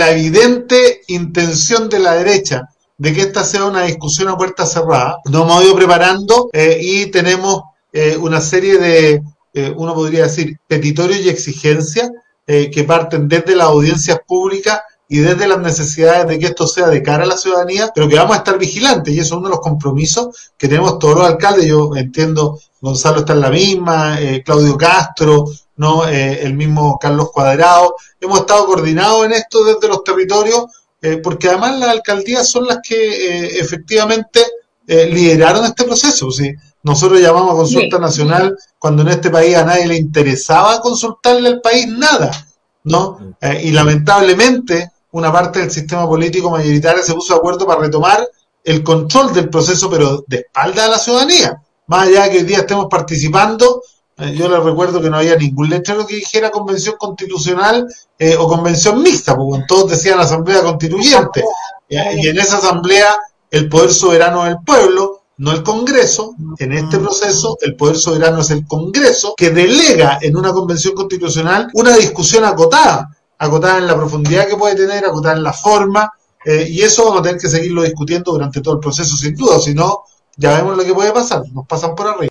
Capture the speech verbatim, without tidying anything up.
la evidente intención de la derecha de que esta sea una discusión a puerta cerrada, nos hemos ido preparando eh, y tenemos eh, una serie de, eh, uno podría decir, petitorios y exigencias eh, que parten desde las audiencias públicas y desde las necesidades de que esto sea de cara a la ciudadanía, pero que vamos a estar vigilantes, y eso es uno de los compromisos que tenemos todos los alcaldes. Yo entiendo, Gonzalo está en la misma, eh, Claudio Castro, no eh, el mismo Carlos Cuadrado, hemos estado coordinados en esto desde los territorios, eh, porque además las alcaldías son las que eh, efectivamente eh, lideraron este proceso. ¿Sí? Nosotros llamamos a consulta Sí. nacional cuando en este país a nadie le interesaba consultarle al país nada, ¿no? Eh, y lamentablemente una parte del sistema político mayoritario se puso de acuerdo para retomar el control del proceso, pero de espalda a la ciudadanía. Más allá de que hoy día estemos participando, eh, yo les recuerdo que no había ningún letrero que dijera convención constitucional eh, o convención mixta, porque todos decían asamblea constituyente. Eh, y en esa asamblea el poder soberano es el pueblo, no el Congreso. En este proceso el poder soberano es el Congreso, que delega en una convención constitucional una discusión acotada, acotada en la profundidad que puede tener, acotada en la forma, eh, y eso vamos a tener que seguirlo discutiendo durante todo el proceso sin duda, si no, ya vemos lo que puede pasar, nos pasan por arriba.